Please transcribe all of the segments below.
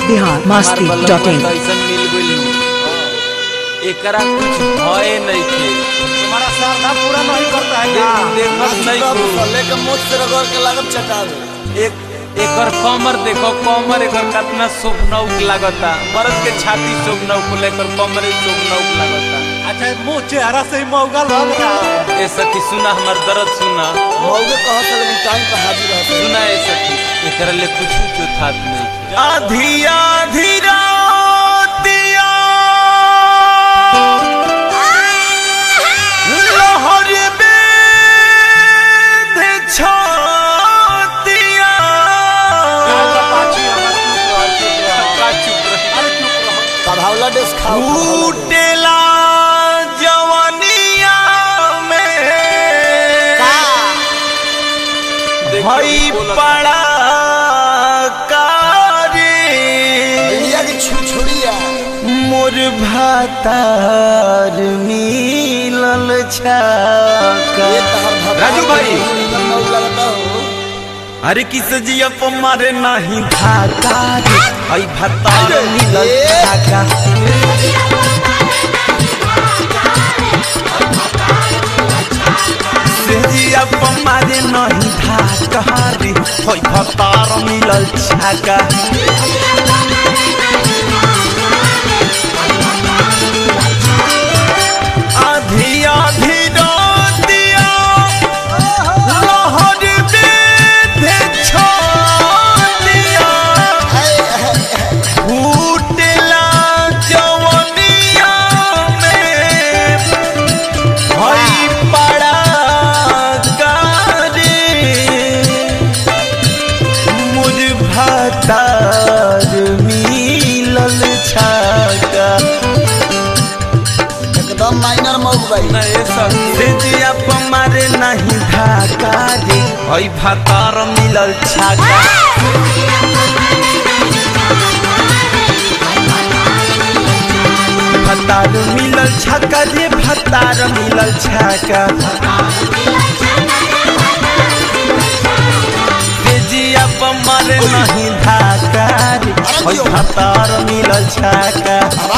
biharmasti.in एकरा कुछ भय नहीं थे। तुम्हारा श्रद्धा पूरा नहीं करता है क्या? देखत नहीं को लेके मुझ से रगड़ के लागत चटावे। एकर कमर देखो, कमर एकर कितना शोभनौक लागता। मर्द के छाती शोभनौक लेकर कमर शोभनौक लागता। अच्छा मुंह चेहरा से ही मौगा लग रहा है। ए सखी सुना हमर दर्द सुना। मौगे कहत है लेकिन टाइम पे हाजिर रहता है। सुना ए सखी एकरा ले कुछ चौथात नहीं। आधी आधी रातिया लहर बेधे छातिया कभावला डेस खाओ। फूटेला जवानिया में भई पड़ा मोर भातार मिलल छाका। राजू भाई अरे किस जिया पर मारे नहीं धाका रे, आई भातार मिलल छाका। जिया पर मारे नहीं धाका रे, आई भातार मिलल छाका। आधी आधी रातिया लहर बेधे छातिया फूटेला जवानिया में भई पड़ा गारे मुझ भातार मिलल छाका। माइनर मौग भाई से जिया पर मारे नहीं धाका रे, हई भातार मिलल छाका। भातार मिलल छाका रे, भातार मिलल छाका। से जिया पर मारे नहीं धाका रे, हई भातार मिलल छाका।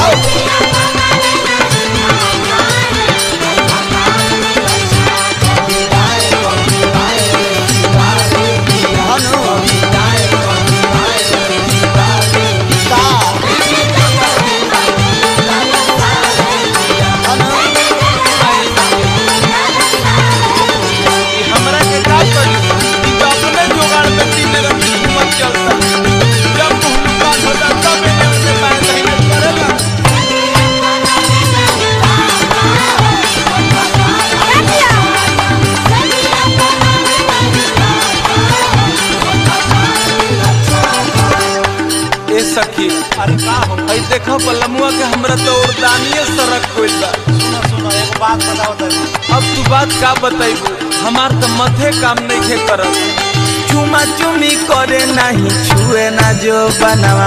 सखी अरे का हो हई देखो बलमुआ के हमरा तो उर्दानिये सरक गइल बा। सुनो एक बात बताओ तनी। अब तू बात का बताइबू, हमार तो मथे काम नहीं खे करत। चुमा चुमी करे नहीं छुए ना जो बनवा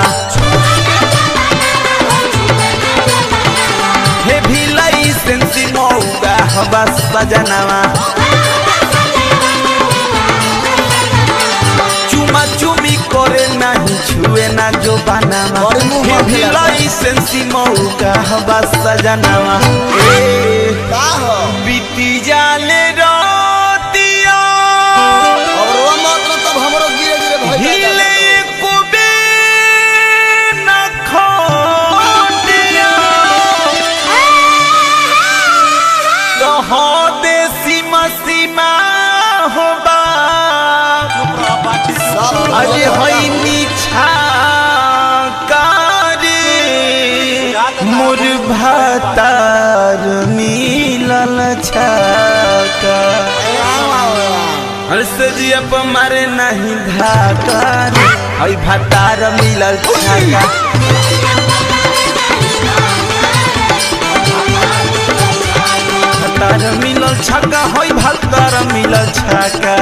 हे भिलाई सेंसी मौगा हवा सजनवा। चुमा चुमी करे नहीं छुए ना जो बनवा हे भिलाई सेंसी मौगा हवा सजनवा। का हो बीती जाले रातिया और वो मात्र तब हमरो गिरे गिरे भई हिले कुबे न खोटिया कहो दे सीमा सीमा हो बा अरे होई नीछा कारी मोर भातार मिलल छाका। से जिया पर मारे नहीं धाका रे, हई भातार मिलल छाका। भातार मिलल छाका, हई भातार मिलल छाका।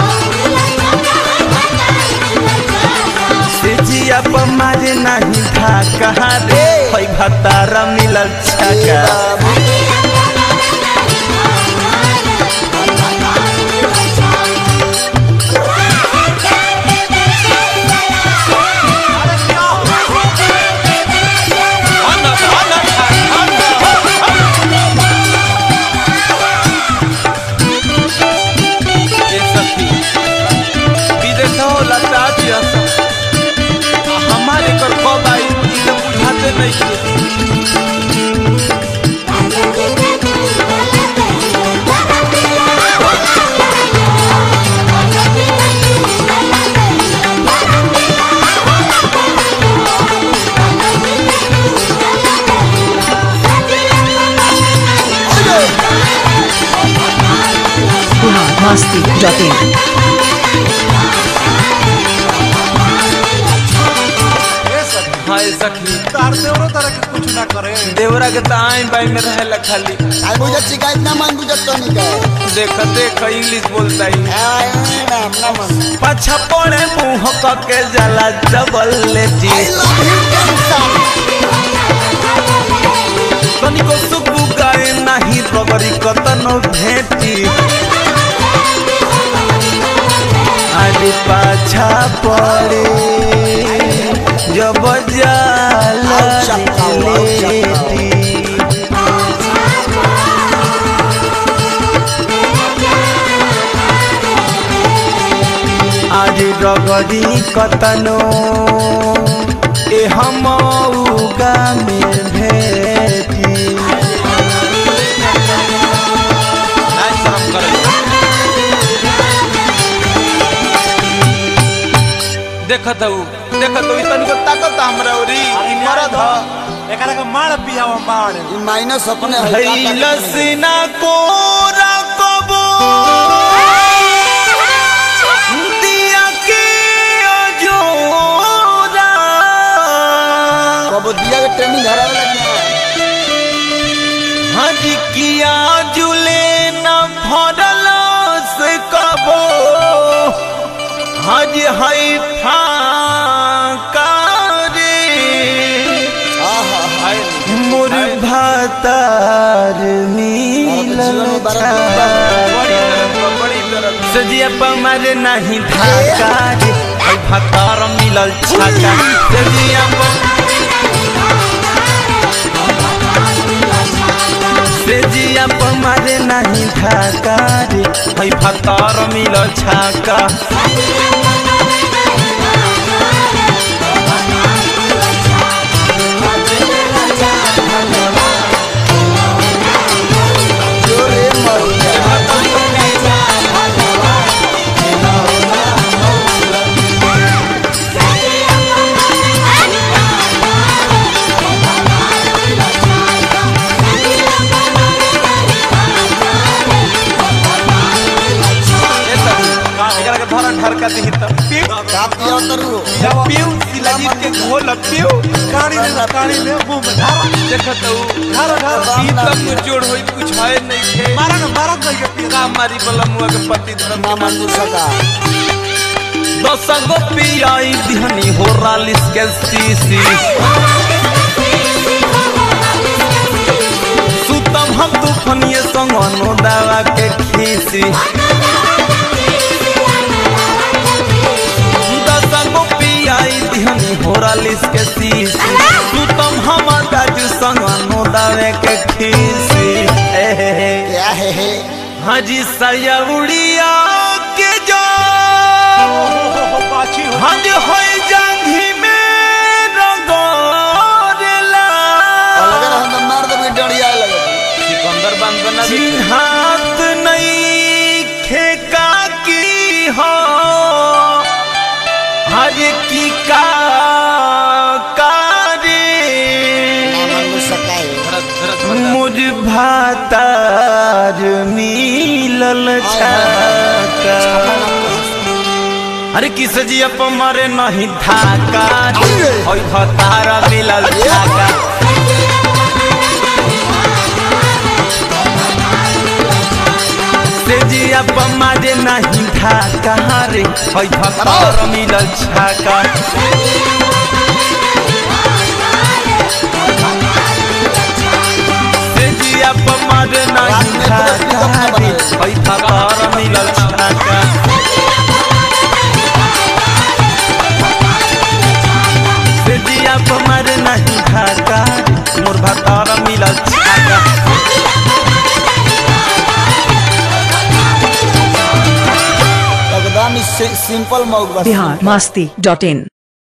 से जिया पर मारे नहीं धाका रे, हई भातार मिलल छाका। नहीं masti.in हाँ सखी तार देवरो तरह के कुछ ना करे देवरा के तो आई बाई में रहेला खाली आई बुझत शिकायत ना मान बुझत तो नहीं कहे देख देख इंग्लिश बोलता ही ना मन पाछा पड़े मुंह के जला डबल लेटी आई लव यू कैंसर तनिको सुबु गाए नाही रगरी कतनो भेटी आदि पाछा पड़े जब जाला लेटी आज रगरी कतनो ए हम उगा में भेटी नहीं शर्म करे देखत हूँ इतनी को ताकत हमरा ओरी ई मरद ह एकरा के मार पियावा मार ई माइनस अपने है लसना को रकबो दिया के अजोरा कब दिया के ट्रेनिंग हरावे लगना हज किया जुले न भरल से कबो हज है फाका रे मोर भातार मिलल बड़ी तरफ सजिया पमर नहीं धाका रे है भातार मिलल छाका सजिया सजिया पमर नहीं धाका रे है भातार मिलल छाका जोरे मर एकरा के धरन ढरका दिही त का पिया तरू पिउ सिलाजीत के घोल पिउ कानी ले मुंह में धारा देखत हूँ धारा ई तब को जोड़ होई कुछ है नहीं खे मारा नहीं के पिया का मारी बलमुआ के पति धर्म ना मान सका दस गो पियाई दिहनी हो रालिस के सीसी सुतम हम तूफनिए संग नो दावा के खीसी दस गो पियाई दिहनी हो रालिस के सीसी सुतम हम दाजू संग नो दावे के खीसी क्या है हाजी सयउड़िया के जो पाछी हो हज होई जंघी में रगोरेला अगर हम मार दे डड़िया लगे सिकंदर बांध बना दी चिन्हात नहीं खेका की हो हज की का रे ना मान सका मुझ भातार मिलल छाका अरे किस जी अप मारे नहीं धाका होई भतारा मिलल छाका से जी अप मारे नहीं धाका रे होई भतारा मिलल छाका से जी अप मारे नहीं धाका रे होई भतारा मिलल छाका दिया पमर नहीं धाका मोर भतारा मिलल छाका एकदम सिंपल मौक बस biharmasti.in